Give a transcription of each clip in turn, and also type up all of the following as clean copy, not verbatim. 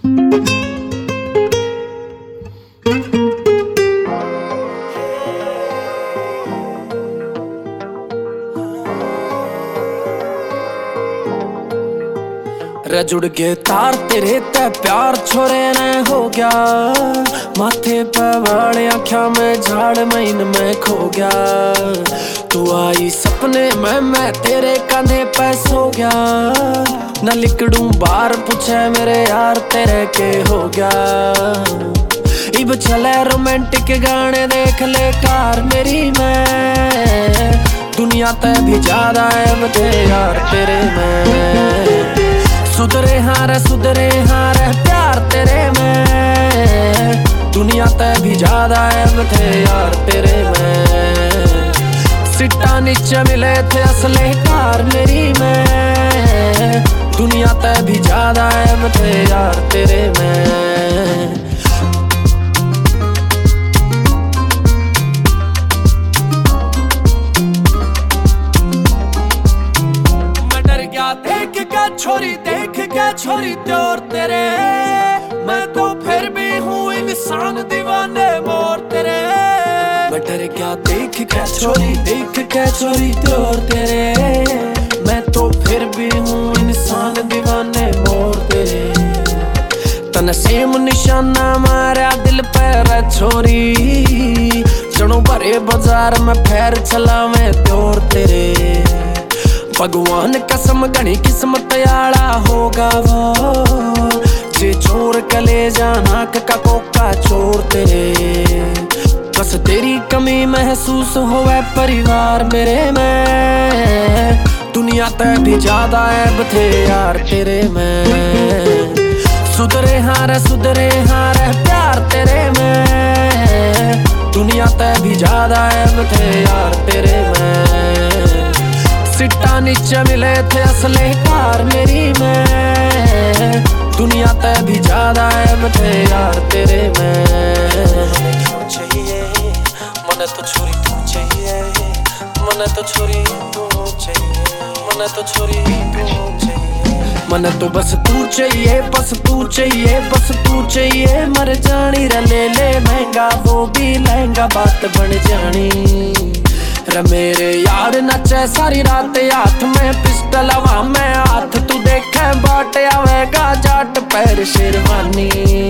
जुड़ के तार तेरे ते प्यार छोरे ने हो गया, माथे पे वाले आँखों में झाड़ महीन में खो गया। तू आई सपने में मैं तेरे कंधे पे सो गया, न लिकड़ूं बाहर पूछे मेरे यार तेरे के हो गया। इब चले रोमांटिक गाने देख ले कार मेरी में, दुनिया ते भी ज्यादा है बते यार तेरे में। सुधरे हाँ रे प्यार तेरे में, दुनिया ते भी ज्यादा है बते यार तेरे में। सिट्टा नीचे मिले थे असले कार मेरी में, दुनिया ते भी ज्यादा है बते यार तेरे में। देख के छोरी त्योर तेरे, मैं तो फिर भी हूँ इंसान दीवाने मोर तेरे। मैं डर क्या देख के छोरी त्योर तेरे, मैं तो फिर भी हूँ इंसान दीवाने मोर तेरे। तन सेम निशाना मारा दिल पर छोरी, जनो भरे बाजार में फेर चला मैं त्योर तेरे। भगवान कसम घनी किस्मत आला होगा वो, जे चोर कले जाना का कोका चोर तेरे। बस तेरी कमी महसूस होवे परिवार मेरे में, दुनिया ते भी ज्यादा है बथे यार तेरे में। सुधरे हाँ रे प्यार तेरे में, दुनिया ते भी ज्यादा है बथे यार तेरे में। सिट्टा नीचे मिले थे असले कार मेरी में, दुनिया ते भी ज्यादा है बते यार तेरे में। चाहिए मने तो छोरी तू चाहिए, मने तो छोरी तू चाहिए, मने तो छोरी तू चाहिए। मने तो बस तू चाहिए, बस तू चाहिए, बस तू चाहिए। मर जानी रे ले ले महंगा वो भी लहंगा बात बन जानी। रे मेरे यार नचे सारी रात हाथ में पिस्टल हवा में हाथ, तू देखे बाट आवेगा जाट पैर शेरवानी।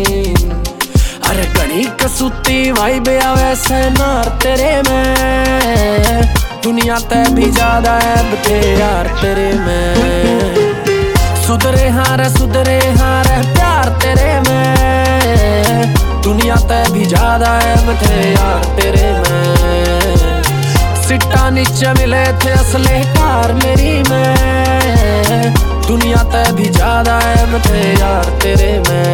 अरे घनी कसूती भाई बे आवे नार तेरे में, दुनिया ते भी ज्यादा है बते यार तेरे में। सुधरे हाँ रे प्यार तेरे में, दुनिया ते भी ज्यादा है बते यार तेरे में। सिट्टा नीचे मिले थे असले कार मेरी में, दुनिया ते भी ज्यादा है बते यार तेरे में।